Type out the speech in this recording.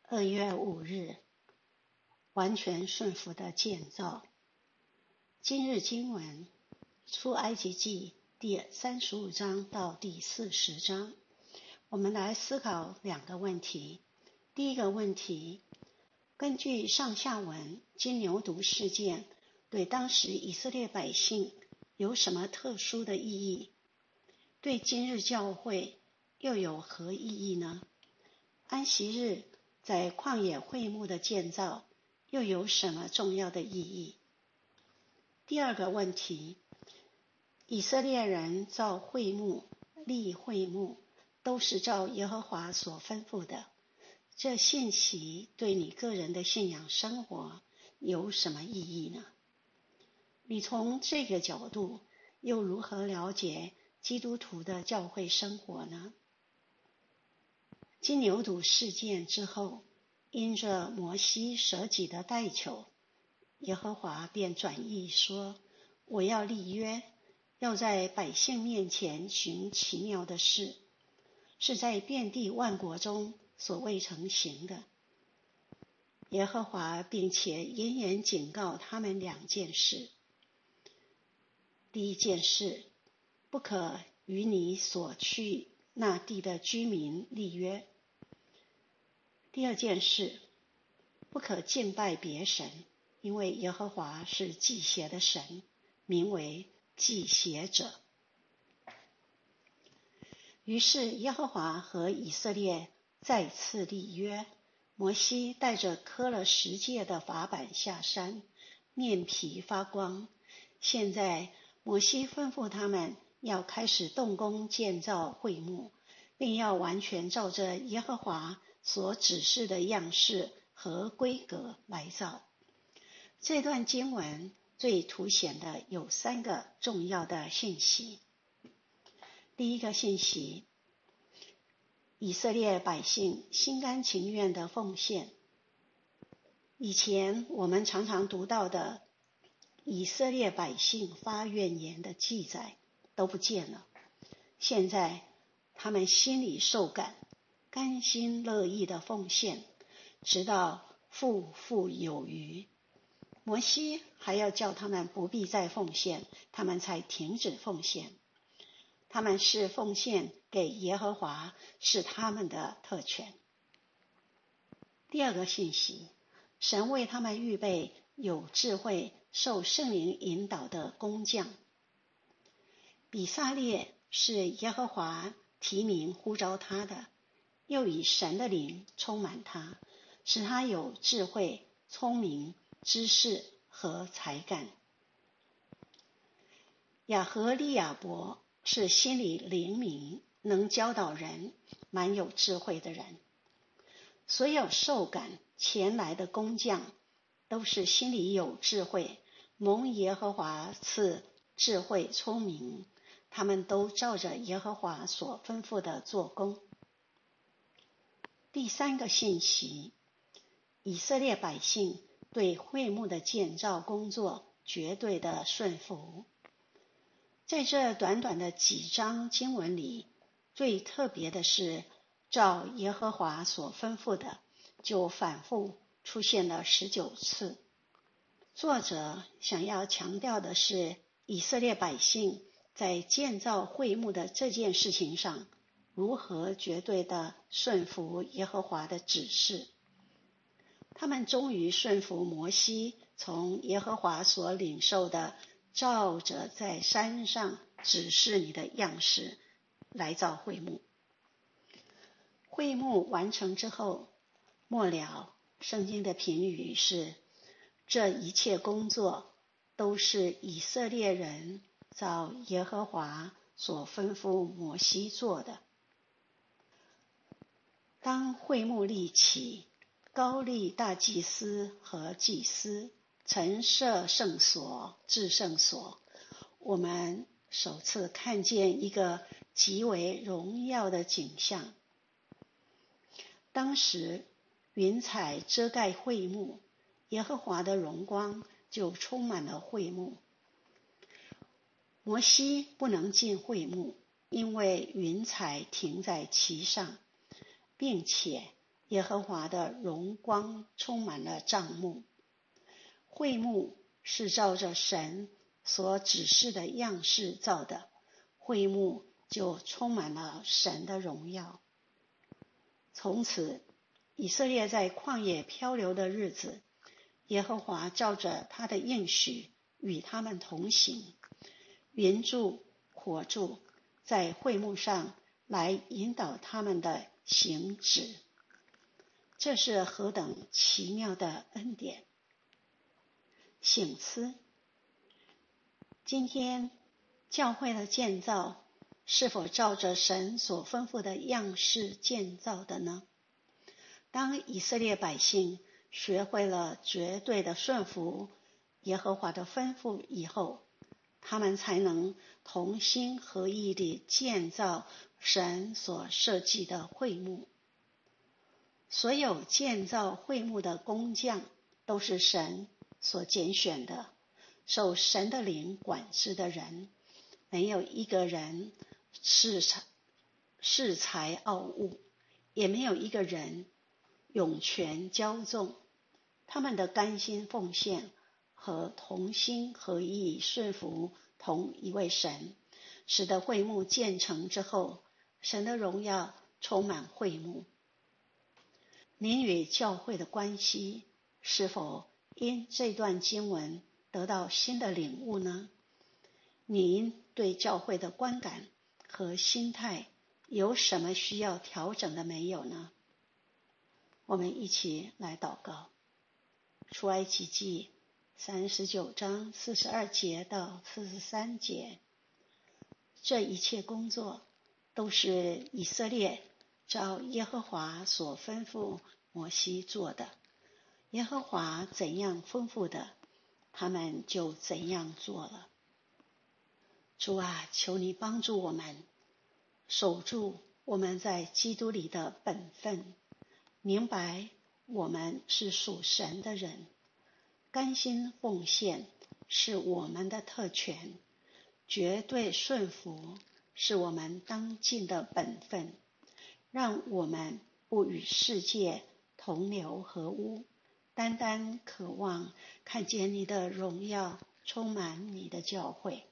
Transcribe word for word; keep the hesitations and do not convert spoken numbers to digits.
二月五日，完全顺服的建造。今日经文，出埃及记第三十五章到第四十章，我们来思考两个问题。第一个问题，根据上下文，金牛犊事件对当时以色列百姓有什么特殊的意义？对今日教会又有何意义呢？安息日在旷野会幕的建造又有什么重要的意义？第二个问题，以色列人造会幕、立会幕都是照耶和华所吩咐的，这信息对你个人的信仰生活有什么意义呢？你从这个角度又如何了解基督徒的教会生活呢？金牛犊事件之后，因着摩西舍己的代求，耶和华便转意说，我要立约，要在百姓面前行奇妙的事，是在遍地万国中所未曾行的。耶和华并且严严警告他们两件事。第一件事，不可与你所去那地的居民立约。第二件事，不可敬拜别神，因为耶和华是忌邪的神，名为忌邪者。于是耶和华和以色列再次立约，摩西带着刻了十诫的法版下山，面皮发光。现在摩西吩咐他们要开始动工建造会幕，并要完全照着耶和华所指示的样式和规格来造。这段经文最凸显的有三个重要的信息。第一个信息，以色列百姓心甘情愿的奉献。以前我们常常读到的以色列百姓发怨言的记载都不见了，现在他们心里受感，甘心乐意的奉献，直到富富有余。摩西还要叫他们不必再奉献，他们才停止奉献。他们是奉献给耶和华，是他们的特权。第二个信息，神为他们预备有智慧、受圣灵引导的工匠。比撒列是耶和华提名呼召他的，又以神的灵充满他，使他有智慧、聪明、知识和才干。亚和利亚伯是心里灵敏，能教导人，蛮有智慧的人。所有受感前来的工匠都是心里有智慧，蒙耶和华赐智慧聪明，他们都照着耶和华所吩咐的做工。第三个信息，以色列百姓对会幕的建造工作绝对的顺服。在这短短的几章经文里，最特别的是照耶和华所吩咐的，就反复出现了十九次。作者想要强调的是，以色列百姓在建造会幕的这件事情上，如何绝对的顺服耶和华的指示。他们终于顺服摩西从耶和华所领受的，照着在山上指示你的样式来造会幕。会幕完成之后，末了圣经的评语是，这一切工作都是以色列人照耶和华所吩咐摩西做的。当会幕立起，高立大祭司和祭司，陈设圣所、至圣所，我们首次看见一个极为荣耀的景象。当时云彩遮盖会幕，耶和华的荣光就充满了会幕。摩西不能进会幕，因为云彩停在其上，并且耶和华的荣光充满了帐幕。会幕是照着神所指示的样式造的，会幕就充满了神的荣耀。从此，以色列在旷野漂流的日子，耶和华照着他的应许与他们同行，云柱火柱在会幕上来引导他们的行止。这是何等奇妙的恩典！省思，今天教会的建造是否照着神所吩咐的样式建造的呢？当以色列百姓学会了绝对的顺服耶和华的吩咐以后，他们才能同心合意地建造神所设计的会幕。所有建造会幕的工匠都是神所拣选的，受神的灵管制的人，没有一个人恃才恃才傲物，也没有一个人涌泉骄纵。他们的甘心奉献和同心合意顺服同一位神，使得会幕建成之后，神的荣耀充满会幕。您与教会的关系是否因这段经文得到新的领悟呢？您对教会的观感和心态有什么需要调整的没有呢？我们一起来祷告。出埃及记三十九章四十二节到四十三节，这一切工作都是以色列照耶和华所吩咐摩西做的，耶和华怎样吩咐的，他们就怎样做了。主啊，求你帮助我们守住我们在基督里的本分，明白我们是属神的人，甘心奉献是我们的特权，绝对顺服是我们当尽的本分，让我们不与世界同流合污，单单渴望看见你的荣耀充满你的教会。